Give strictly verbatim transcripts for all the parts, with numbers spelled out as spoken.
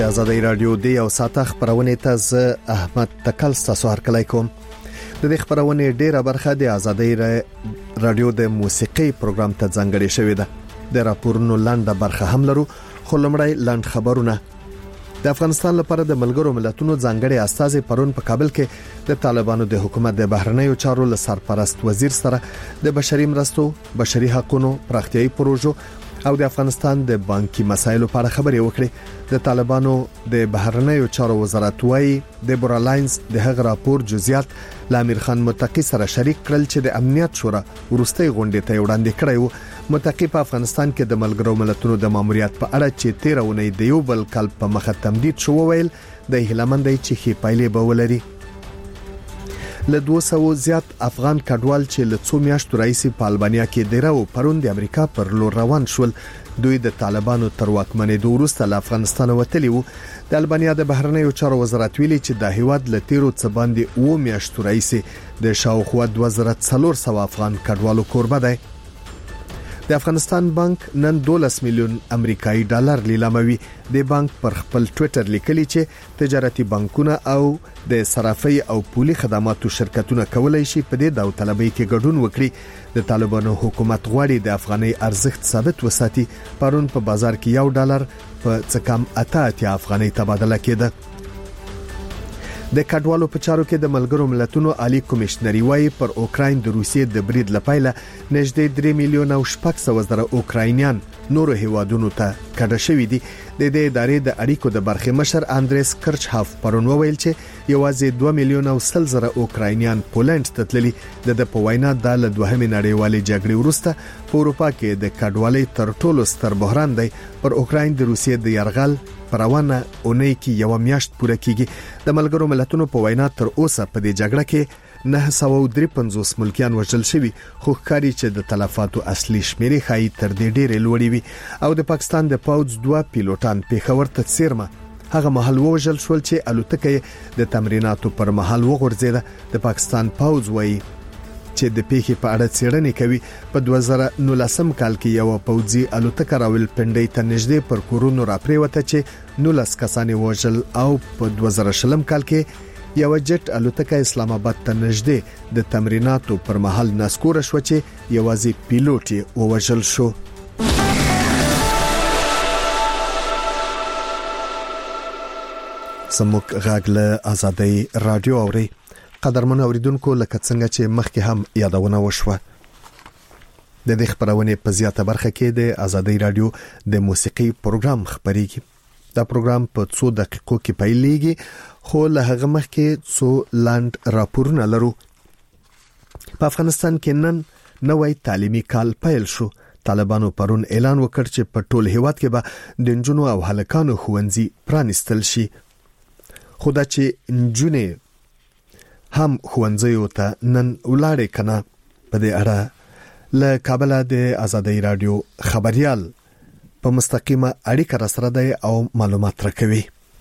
د آزادۍ رادیو د یو ساعت خبرونه ته ز احمد تکل تاسو هرکلی کوم. د دې خبرونه ډیره برخه د آزادۍ رادیو د موسیقي پروګرام ته ځانګړې شوې ده. د راپورونو لاندې برخه هم لرو، خو لمړی لاند خبرونه. د افغانستان لپاره د ملګرو ملتونو ځانګړي استازي پرون په کابل کې د طالبانو د حکومت د بهرنیو چارو له سرپرست وزیر سره د بشري مرستو، بشري حقوقو، پراختیايي پروژو او د افغانستان د بانکي مسایلو په اړه خبرې وکړې. د طالبانو د بهرنیو چارو وزارت وايي د بورالاینز د هغه راپور جزئیات ل امیر خان متقی سره شریک کړل چې د امنیت شورا ورستۍ غونډې ته وړاندې کړی و. متقی په افغانستان کې د ملګرو ملتونو د ماموریت په اړه چې تیر اونۍ د یو بل کال په مخه تمدید شو ویل د هیلمندۍ چې خې پایلې به ولري. له دوه سوه زیات افغان کډوال چې له څو میاشتو راځي په البانیا کې دیره او پرون د امریکا پر لور روان شول. دوی د طالبانو تر واکمنۍ وروسته له افغانستان وتلی وو. د البانیا د بهرنیو چارو وزارت ویلي چې د هیواد له تیرو څخه باندې و میاشتو راځي د شاوخوا دوه زره څلور سوه افغان کډوالو کوربه دی. د افغانستان بانک نن دولس میلیون امریکایي ډالر لیلاموي. د بانک پر خپل ټوئیټر لیکلي چې تجارتي بانکونه او د صرافي او پولي خدماتو شرکتونه کولای شي په دې داوطلبۍ کې ګډون وکړي. د طالبانو حکومت غواړي د افغاني ارزښت ثابت وساتي. پرون په بازار کې یو ډالر په څه کم اته اتیا افغاني تبادله کېده. د کډوالو په چارو کې د ملګرو ملتونو عالی کمشنري وايي پر اوکراین د روسیې د برید لپاره نږدې درې میلیون او شپږ سوه زره اوکراینیان نورو هیوادونو ته کډه شوې دي. د دې ادارې د اړیکو د برخې مشر اندریس کرچهاف پرون وویل چې یوازې دوه میلیون او سل زره اوکراینیان پولند ته تللي. د په وینا د دوهمې نړیوالې جګړې وروسته په اروپا کې د کډوالۍ تر ټولو ستر بحران دی. پر اوکراین د روسیې د یرغل پروانه اونۍ کې یو میاشت پوره کیږي. د ملګرو ملتونو په وینا تر اوسه په دې جګړه کې نه سوه او درې پنځوس ملکیان وژل شوي، خو ښکاري چې د تلفاتو اصلي شمیرې خای تر دې ډېرې لوړې وي. او د پاکستان د پوځ دوه پیلوټان پېښور ته څیرمه هغه مهال وژل شول چې الوتکه د تمریناتو پر مهال وغورځیده. د پاکستان پوځ وایي چې د پیښې په اړه څېړنې کوي. په دوه زره نولسم کال کې یو پوځي الوتکه راولپنډۍ ته نږدې پر کورونو راپریوته چې نولس کسان وژل او په دوه زره شلم کال کې یو جټ الوتکه اسلام آباد ته نږدې د تمریناتو پر مهال ناسکوره شو چې یوازې پیلوټ یې وژل شو. سموک غاګله آزادۍ رادیو اوري. قدرمن اوریدونکو لکه څنګه چې مخکې هم یادونه وشوه د دې خبرونه په زیاته برخه کې د آزادۍ رادیو د موسیقي پروګرام خبريږي. دا پروګرام په څو دقیقو کې پیلېږي، خو له هغه مخکې څو لاند راپورونه لرو. په افغانستان کې نن نوې تعلیمي کال پیل شو. طالبانو پرون اعلان وکړ چې په ټول هیواد کې به د نجونو او هلکانو ښوونځي پرانیستل شي. خو دا چې نجونې هم ښوونځیو ته نن ولاړې کنه، په دې اړه له کابل د آزادۍ رادیو خبريال په مستقیمه اړیکه را سره دی او معلومات راکوي.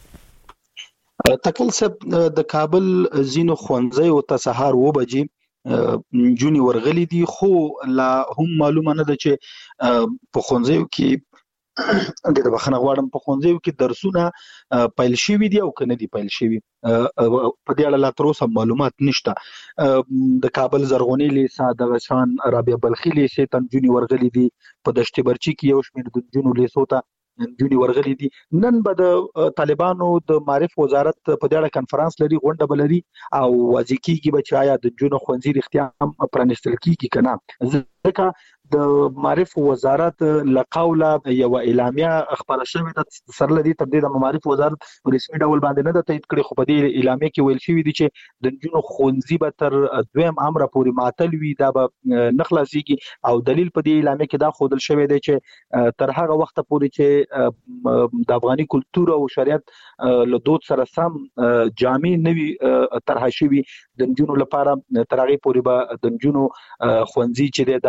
تکل صاحب د کابل زینو ښوونځیو ته سهار و بجې جونی ورغلي دي، خو لا هم معلومه نه ده چې په ښوونځیو کې د بخښنه غواړم په ښوونځیو کې درسونه پیل شوي دي او کنه دي پیل شوي. په دې اړه لا تر اوسه معلومات نشته. د کابل زرغونی لیسه د غشان رابعه بلخی لیسه ته جونی ورغلي دي. په دشت برچی کې یو شمېر د جونو لیسو ته جونی ورغلي دي. نن به د طالبانو د معرف وزارت په دې اړه کنفرانس لري، غونډه بلري او واځي کیږي به چې آیا د جونو ښوونځي رښتیا هم پرانیستل کیږي کنه. ځکه د معرف وزارت لقوله یو اعلامیه خبره شوې ده سره لدی تر دې د معرف وزارت رسمي ډول باندې نه ده تایید کړي، خو په دې اعلامیه کې ویل شوی دی چې د جنونو ښوونځي به تر دویم امر پورې معطل وي، دا به نه خلاصيږي. او دلیل په دې اعلامیه کې دا خودل شوی دی چې تر هغه وخت پورې چې د افغاني کلچر او شریعت له دود سره سم جامع نوي طرح شوی د جنونو لپاره تر هغه پورې به د جنونو ښوونځي چې د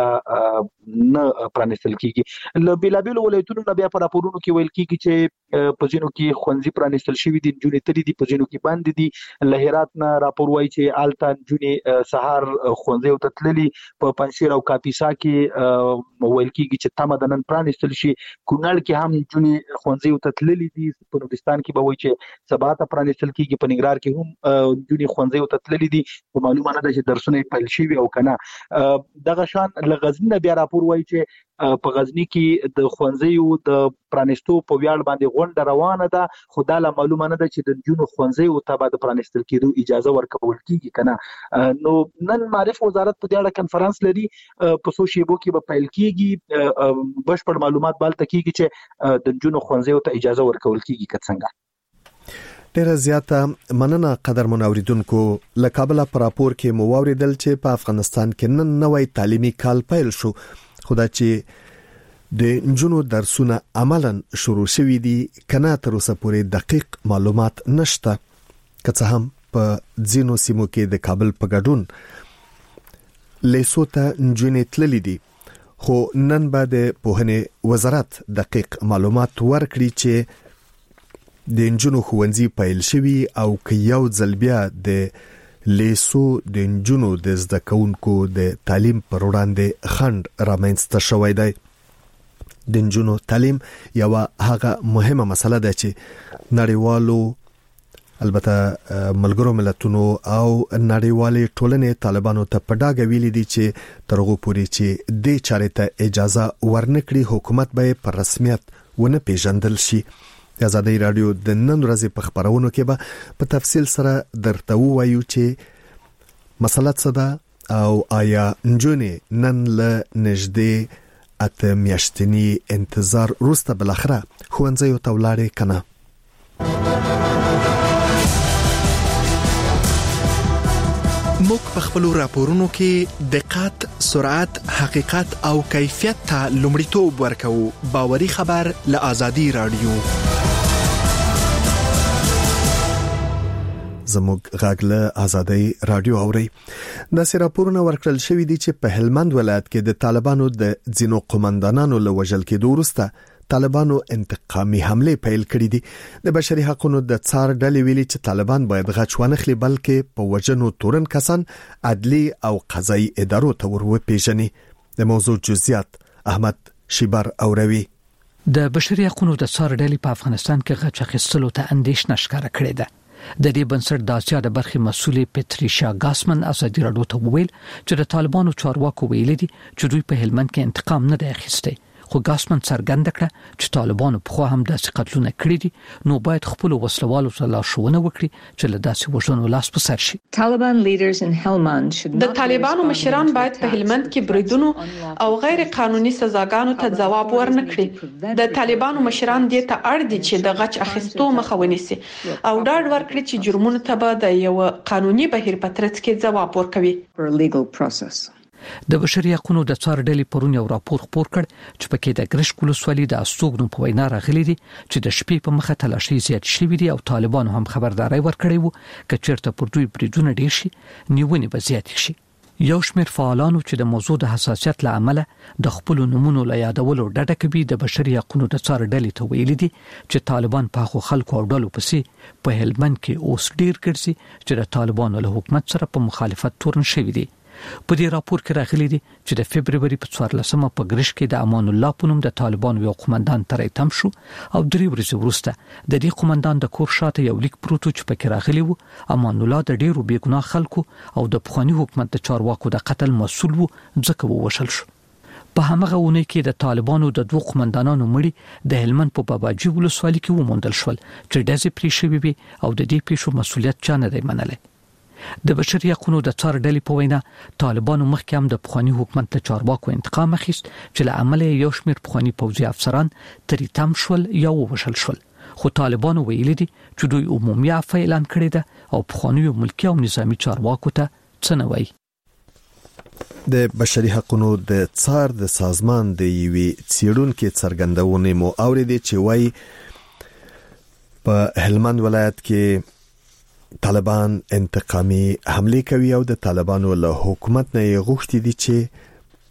دا نه پرانیستل کیږي. ل بلابل ولایتونو نه بیا په راپورونو کې ویل کیږي چې په ځینو کې خوندزي پرانیستل شوی دي، جونې تری دي، په ځینو کې باندې دي. له هرات نه راپور وایي چې آلتان جونې سهار خوندزي او تتللی په پنځیر او کاپیسا کې ویل کیږي چې تم د نن پرانیستل شي. کونړ کې هم جونې خوندزي او تتللی دي، په نورستان کې به وایي چې سبا ته پرانیستل کیږي، په ننګرهار کې هم جونې خوندزي او تتللی دي، په معلومه نه ده چې درسونه پیل شوي او کنه. دغه شان له غزنی بیا راپور وایي چې په غزنی کې د خوندزي او د پرانیستو په ویاړ باندې غونډه روانه ده، خو دا لا معلومه نه ده چې د جنونو خوندزي او تبع د پرانیستل کېدو اجازه ورکول کیږي کنه. نو نن معرف وزارت په دې اړه کنفرانس لري، په سو شیبو کې به پیل کیږي، بشپړ معلومات بالته کیږي چې د جنونو خوندزي او ته اجازه ورکول کیږي که څنګه. ډیره زیاته مننه قدر منوریدونکو. له کابل پر راپور کې مو واوریدل چې په افغانستان کې نن نوې تعلیمي کال پیل شو، خدا چې د نجونو درسونه عملاً شروع شوي دي کنه تر اوسه پورې دقیق معلومات نشته، که څه هم په ځینو سیمو کې د کابل په ګډون لیسو ته نجونې تللي دي، خو نن به د پوهنې وزارت دقیق معلومات ورکړي چې د نجونو ښوونځي پیل شوي او که یو ځل بیا د لیسو د نجونو د زده کوونکو د تعلیم پر وړاندې خنډ رامنځته شوی دی. د نجونو تعلیم یو هغه مهمه مسله ده چې نړیوالو البته ملګرو ملتونو او نړیوالې ټولنې طالبانو ته په ډاګه ویلي دي چې تر هغه پورې چې دې چارې ته اجازه ورنکړي حکومت به په رسمیت ونه پیژندل شي. د آزادۍ رادیو د نن ورځې په خبرونو کې به په تفصیل سره درته وایو چې مسله څه ده او آیا نجونې نن له نږدې اته میاشتني انتظار وروسته بالاخره ښوونځیو ته ولاړې کنه. موږ په خپل راپورونو کې دقت، سرعت، حقیقت او کیفیت ته لومړیتوب ورکوو. باوري خبر له آزادۍ رادیو. زموږ غږ له آزادۍ رادیو اوري. د راپورونه ورکړل شوې دي چې په هلمند ولایت کې د طالبانو د ځینو قومندانانو له وژل کېدو وروسته طالبانو انتقامي حمله پیل کړې دي. د بشري حقوقو د څار ډلې ویلي چې طالبان باید غچ ونخلي، بلکې په وژنو تورن کسان عدلي او قضایي ادارو ته ورپېژني. د موضوع جزئیات احمد شیبر اوروي. د بشري حقوقو د څار ډلې په افغانستان کې غچ اخیستلو ته اندېښنه ښکاره کړې ده. د دې بنسټ د اسیا د برخې مسؤلې پټریشا ګاسمن ازادي راډیو ته وویل چې د طالبانو چارواکو ویل دي چې دوی په هلمند کې انتقام نه دی اخیستی، خو ګاسمن څرګنده کړه چې طالبانو په خو هم داسې قتلونه کړي دي، نو باید خپل وسلوالو ته لارښوونه وکړي چې له داسې وژنو لاس په سر شي. د طالبانو مشران باید په هلمند کې بریدونو او غیر قانوني سزاګانو ته ځواب ورنکړي. د طالبانو مشران دې ته اړ دي چې د غچ اخیستو مخه ونیسي او ډاډ ورکړي چې جرمونو ته به د یو قانوني بهیر په ترڅ کې ځواب ورکوي. د بشري حقوقو د څار ډلې پرون یو راپور خپور کړ چې پکې د ګرشک ولسوالۍ د استوګنو په وینا راغلي دي چې د شپې په مخه تلاشي زیات شوي دي او طالبانو هم خبرداري ورکړې وو چې چیرته پر دوی بریدونه ډیر شي نیونې به زیات شي. یو شمېر فعالانو چې د موضوع د حساسیت له امله د خپل نمونو له یادولو ډډه کوي د بشري حقوقو د څار ډلې ته ویلي دي چې طالبان په خو خلکو او ډلو پسې په هلمند کې اوس ډیر ګرځي چې د طالبانو له حکومت سره په مخالفت تورن شوي دي. په دې راپور کې راغلي دي چې د فبرवरी په څوارلسمه په ګرش کې د امان الله په نوم د طالبانو یو قومندان ترې تم شو او درې ورځې وروسته د دې قومندان د کور شاته یو لیک پروت چې پکې راغلی وو امان الله د ډیرو بیګناه خلکو او د پخوانی حکومت د چارواکو د قتل مسؤل وو ځکه ووشل شو. په همغه ونه کې د طالبانو د دوه قومندانانو مړي د هلمند په باباجي ولسوالۍ کې وموندل شول چې داسې پرې شوی وي او د دې پیښو مسؤلیت چا نه دی منلی. د بشري حقوقو د څار ډلې په وینا طالبانو مخکې هم د پخوانی حکومت د چارواکو انتقام اخیست چې له عمله یو شمېر پخوانی پوځي افسران تری تم شول یا ووژل شول، خو طالبانو ویلي دي چې دوی عمومي عفو اعلان کړی ده او پخوانی ملکی او نظامی چارواکو ته څه نه وایي. د بشري حقوقو د څار د سازمان د یوې څېړونکو څرګندونې مو اورېدې چې وایي په هلمند ولایت کې طالبان انتقامي حمله کوي او د طالبانو له حکومت نه غوښتي دي چې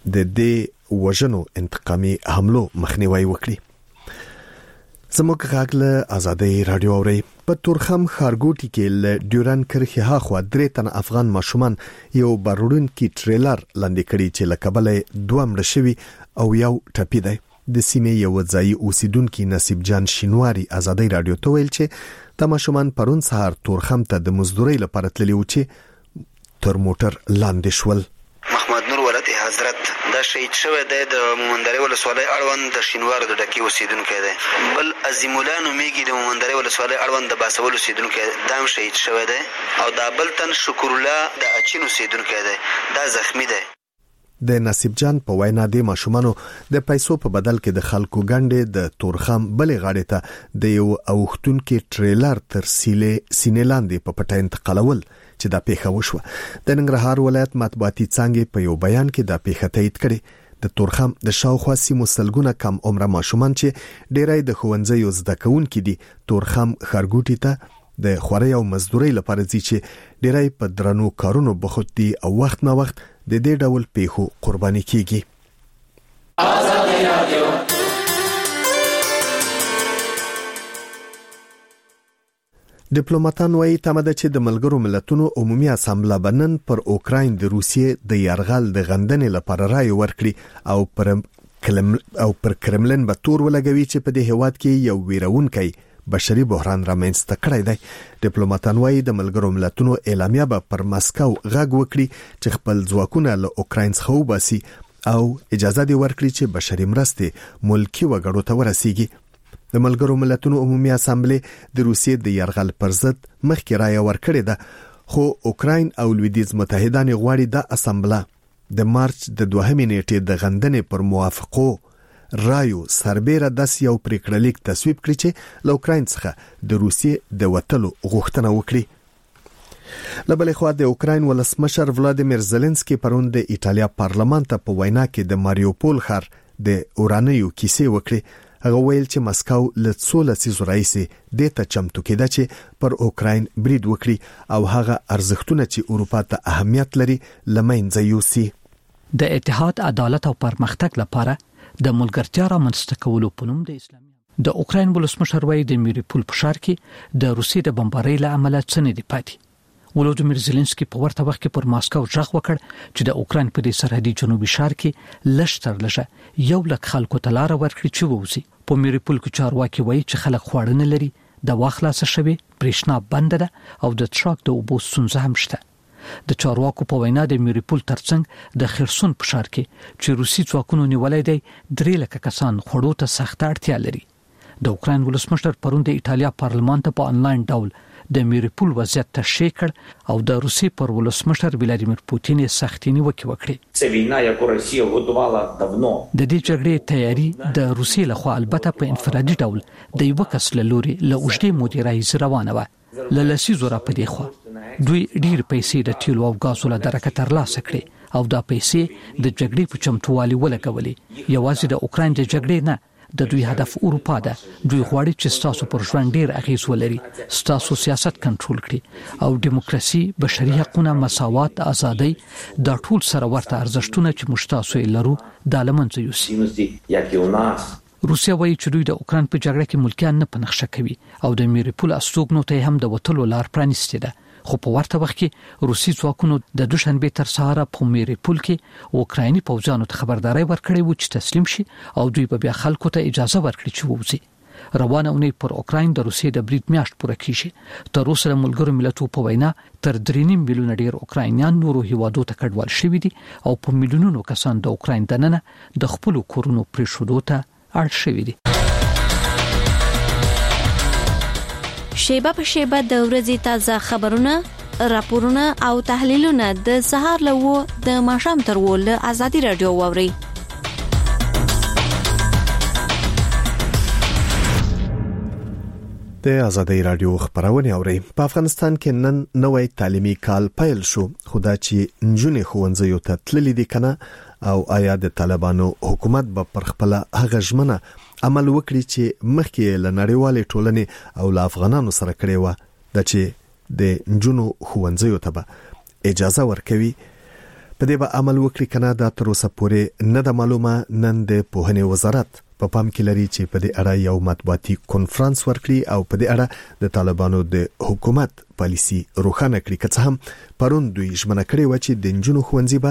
د دې وژنو انتقامي حملو مخنیوي وکړي. زموږ غاګله آزادۍ رادیو اوري. په تورخم خارګوټي کې ل ډیورن کرخي هاخوا درې تن افغان ماشومان یو بارودون کې ټریلر لاندې کړي چې لکبلې دوه مړ شوي او یو ټپي دی. د سیمې یو ځای اوسیدونکو نصیب جان شینواری آزادۍ رادیو ته ویل چې د ماشومان پرون سهار تورخم ته د مزدوري لپاره تللی و چې تر موټر لاندې شول. محمد نور ولد حضرت دا شهید شوی دی د مومندرې ولسوالۍ اړوند د شینوار د ډکی اوسیدونکی دی. بل عظیم الله نومیږي د مومندرې ولسوالۍ اړوند د باسول اوسیدونکی دا هم شهید شوی دی او دا بل تن شکر الله د اچین اوسیدونکی دی دا زخمی دی. د نصیب جان په وینا د ماشومانو د پیسو په بدل کې د خلکو ګڼې د تورخم بلې غاړې ته د یو اوختونکو ټریلر تر سیلې سینلاندې په پټه انتقالول چې دا پیښه وشوه. د ننګرهار ولایت مطبوعاتي څنګه په یو بیان کې دا پیښه تایید کړي. د تورخم د شاوخوا سیمو سلګونه کم عمره ماشومان چې ډیرای د ښوونځیو زده کوونکي دي تورخم خارګوټي ته د خوري او مزدوري لپاره ځي چې ډیرای په درنو کارونو بخود دي او وخت نه وخت د دې ډول پیښو قرباني کیږي. آزادۍ رادیو. ډیپلوماټان وايي تمه ده چې د ملګرو ملتونو عمومي اسامبله بنن پر اوکراین د روسیې د یرغل د غندنې لپاره رائے ورکړي او پر کلم او پر کرملن به تور ولګوي چې په دې هیواد کې یو ویرونکي بشري بحران رامنځته کړی دی. ډیپلوماټان وايي د ملګرو ملتونو اعلامیه به پر مسکو غږ وکړي چې خپل ځواکونه له اوکراین څخه وباسي او اجازه دی ورکړي چې بشري مرستې ملکی وګړو ته ورسیږي. د ملګرو ملتونو عمومي اسامبلې د روسیې د یرغل پر ضد مخکې رائے ورکړې ده خو اوکراین او لویدیز متحدان غواړي د اسامبله د مارچ د دوهمې نیټې د غندنې پر موافقو رایو سربېره داس یو پریکړلیک تصویب کړی چې له اوکراین څخه د روسیې د وټلو غوښتنه وکړي. لبلې خو د اوکراین ولسمشر ولادیمیر زيلنسکي پرون د ایټالیا پارلمان ته په وینا کې د ماریوپول ښار د اورانیو کیسې وکړي. هغه ویل چې مسکو له څو لسیزو راهیسې د ته چمتو کېده چې پر اوکراین برید وکړي او هغه ارزښتونه چې اروپا ته اهمیت لري لمنځه یوسي. د اتحاد عدالت او پرمختګ لپاره د ملګرتیا را منځته کولو په نوم د اسلامي د اوکراین ولسمشر وايي د میریپول په ښار کې د روسیې د بمبارۍ له امله څه نه دی پاتې. ولودیمیر زيلنسکي په ورته وخت کې پر ماسکو ژغ وکړ چې د اوکراین په دې سرحدي جنوبي ښار کې لشتر لږه یو لک خلکو ته لار ورکړي چې ووزي. په میریپول کې چارواکي وایي چې خلک خواړه نه لري، د واخلاص شوی برېښنا بند ده او د ټرک د اوبو ستونزه هم شته. د چارواکو په وینا د میریپول ترڅنګ د خرسون په ښار کې چې روسي ځواکونو نیولای دی درې لکه کسان خوړو ته سخت اړتیا لري. د اوکراین ولسمشر پرون د ایټالیا پارلمان ته په انلاین ډول د میریپول وضعیت تشریح کړ او د روسي پر ولسمشر ولادیمیر پوتین سختي نیوکه وکړه. د دې جګړې تیاری د روسي لخوا البته په انفرادي ډول د یو کس له لوري له اوږدې مودې راهیسې روانه وه. للسی زورا په دی خو دوی ډیر پیسې د تیلو او غازو له درکه ترلاسه کړې او دا پیسې د جګړې په چمتووالي ولګولې. یوازې د اوکراین د جګړې نه د دوی هدف اروپا ده. دوی غواړي چې ستاسو پر ژوند ډیر اغیز ولري، ستاسو سیاست کنټرول کړي او دیموکراسي، بشري حقوقونه، مساوات، ازادي دا ټول سره ورته ارزښتونه چې موږ تاسو یې لرو د لمنځه یوسي. روسیا وایي چې دوی د اوکراین په جګړه کې ملکیان نه پنځه کوي او د میریپول استوګنو ته هم د وټلو لار پرانیستې ده. خو په ورته وخت کې روسي ځواکونو د دوشنبه تر سهار په میریپول کې اوکرایني پوځیانو ته خبرداري ورکړې و چې تسلیم شي او دوی به بیا خلکو ته اجازه ورکړي چې ووځي. روانه اونۍ پر اوکراین د روسیې د برید میاشت پوره کیږي. تر اوسه د ملګرو ملتونو په وینا تر درې نیم میلیونه ډیر اوکراینیان نورو هیوادو ته کډوال شوي دي او په میلیونونو کسان د اوکراین دننه د خپل کورونو پریښودو ته اړ شوي دي. شیبه په شیبه د ورځې تازه خبرونه، راپورونه او تحلیلونه د سهار له و د ماښام تر و له آزادۍ رادیو واوري. د آزادۍ رادیو خبرونه اوري. په افغانستان کې نن نوې تعلیمي کال پیل شو، خدا چې نجونې ښوونځیو ته تللې دي کنه او آیا د طالبانو حکومت به پر خپل هغه ژمنه عمل وکړي چې مخکې له نړیوالې ټولنې او له افغانانو سره کړې و د چې د نجونو ښوونځیو ته به اجازه ورکوي. په دې به عمل وکړي کنه دا تر اوسه پورې نه د معلومه. نن د پوهنې وزارت په پام کې لري چې په دې اړه یو مطبوعاتي کانفرنس ورکړي او په دې اړه د طالبانو د حکومت پالیسي روښانه کړي. که څه هم پرون دوی ژمنه کړې و چې د نجونو ښوونځي به